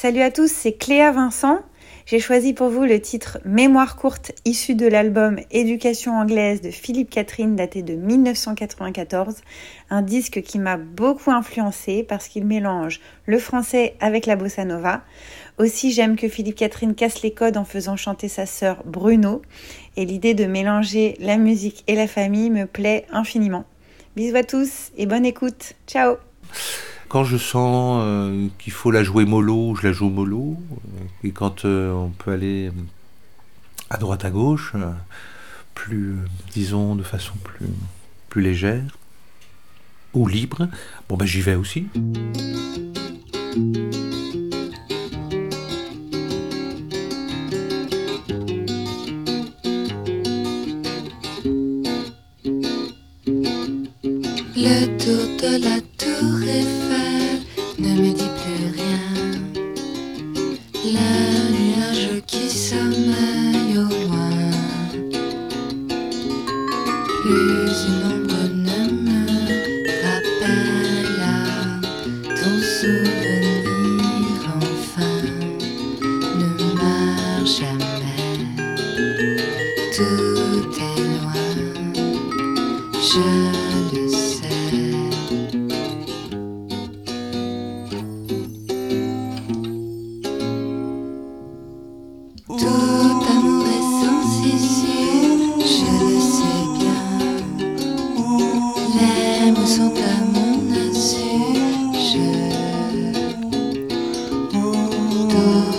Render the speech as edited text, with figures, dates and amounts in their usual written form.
Salut à tous, c'est Cléa Vincent. J'ai choisi pour vous le titre Mémoire courte issu de l'album Éducation anglaise de Philippe Catherine daté de 1994, un disque qui m'a beaucoup influencé parce qu'il mélange le français avec la bossa nova. Aussi, j'aime que Philippe Catherine casse les codes en faisant chanter sa sœur Bruno et l'idée de mélanger la musique et la famille me plaît infiniment. Bisous à tous et bonne écoute. Ciao. Quand je sens qu'il faut la jouer mollo, je la joue mollo. Et quand on peut aller à droite à gauche, plus, disons, de façon plus légère ou libre, bon ben j'y vais aussi. Le tour de la tour Eiffel ne me dit plus rien. Le nuage qui sommeille au loin. Plus une ombre ne me rappelle à ton souvenir enfin. Ne meurs jamais. Tout est loin. Je le sais. Tout amour est sans issue, je le sais bien. Les mots sont à mon insu, je